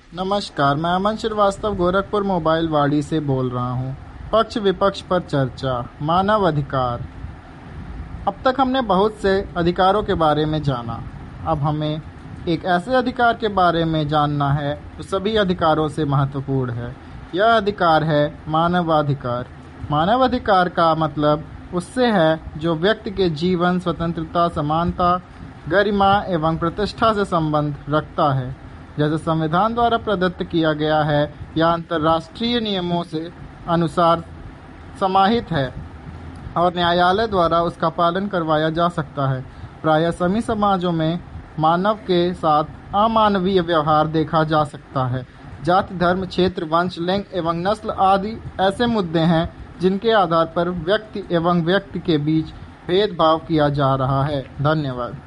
नमस्कार, मैं अमन श्रीवास्तव गोरखपुर मोबाइल वाड़ी से बोल रहा हूँ। पक्ष विपक्ष पर चर्चा। मानव अधिकार। अब तक हमने बहुत से अधिकारों के बारे में जाना। अब हमें एक ऐसे अधिकार के बारे में जानना है जो सभी अधिकारों से महत्वपूर्ण है। यह अधिकार है मानवाधिकार। मानवाधिकार का मतलब उससे है जो व्यक्ति के जीवन, स्वतंत्रता, समानता, गरिमा एवं प्रतिष्ठा से संबंध रखता है, जैसे संविधान द्वारा प्रदत्त किया गया है या अंतर्राष्ट्रीय नियमों से अनुसार समाहित है और न्यायालय द्वारा उसका पालन करवाया जा सकता है। प्रायः सभी समाजों में मानव के साथ अमानवीय व्यवहार देखा जा सकता है। जाति, धर्म, क्षेत्र, वंश, लिंग एवं नस्ल आदि ऐसे मुद्दे हैं जिनके आधार पर व्यक्ति एवं व्यक्ति के बीच भेदभाव किया जा रहा है। धन्यवाद।